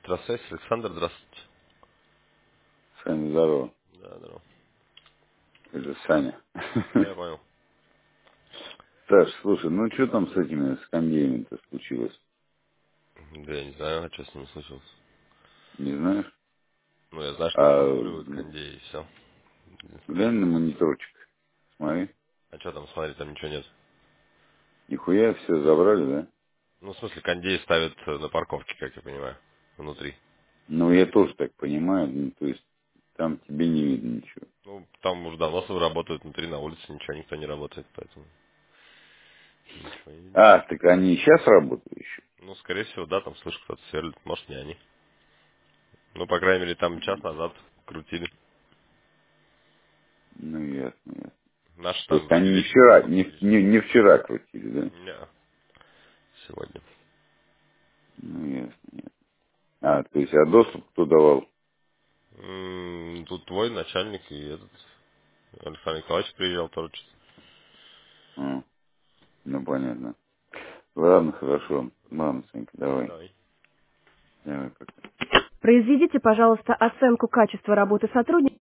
Здравствуйте, Александр, здравствуйте. Саня, здорово. Да, здорово. Это Саня. Да, я понял. Саш, слушай, ну что там с этими, с кондеями-то случилось? Да я не знаю, а что с ним случилось. Не знаешь? Ну, я знаю, что А устанавливают кондей и все. глянь на мониторчик. Смотри. А что там, смотри, там ничего нет. Нихуя все забрали, да? Ну, в смысле, кондей ставят на парковке, как я понимаю, внутри. Ну, я тоже так понимаю. Ну, то есть, там тебе не видно ничего. Ну, там уже давно работают внутри, на улице ничего, никто не работает, поэтому ничего не видно. А, так они сейчас работают еще? Ну, скорее всего, да, там слышу, кто-то сверлит, может, не они. Ну, по крайней мере, там час назад крутили. Ну, ясно, ясно. Наши То там есть, они не видели, вчера, сколько количество. не вчера крутили, да? Не, сегодня. Ну, ясно, ясно. А, то есть, а доступ кто давал? Тут твой начальник и этот Александр Николаевич приезжал тоже. А, ну, понятно. Ладно, хорошо. Ладно, Санька, давай. Давай. Давай, пока. Произведите, пожалуйста, оценку качества работы сотрудника.